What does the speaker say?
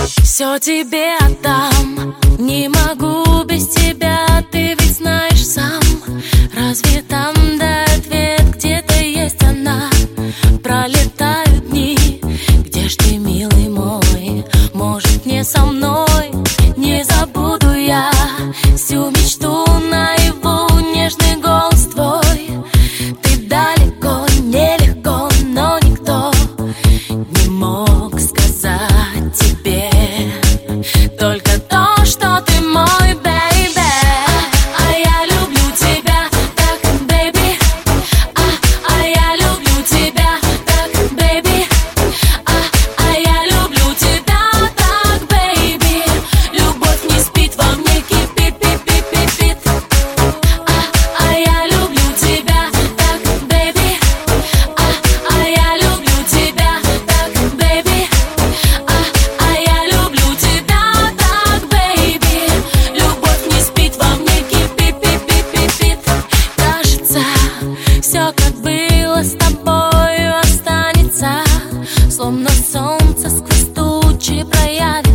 Все тебе отдам, не могу без тебя, ты ведь знаешь сам. Разве там да ответ, где-то есть она. Пролетают дни, где ж ты, милый мой? Может, не со мной? Не забуду я всю мечту наяву, нежный голос твой. Ты далеко, нелегко, но никто не мог сказать тебе только то, что ты мой, бэйби. А я люблю тебя так, бэйби. А я люблю тебя так, бэйби. А я люблю тебя так, бэйби. Любовь не спит, во мне кипит, пит-пит-пит-пит. А я люблю тебя так, бэйби. А я люблю тебя так, бэйби. А я люблю тебя так, бэйби. Любовь не спит, во мне кипит, пит-пит-пит-пит. Кажется, все как было с тобою останется, словно солнце сквозь тучи проявится.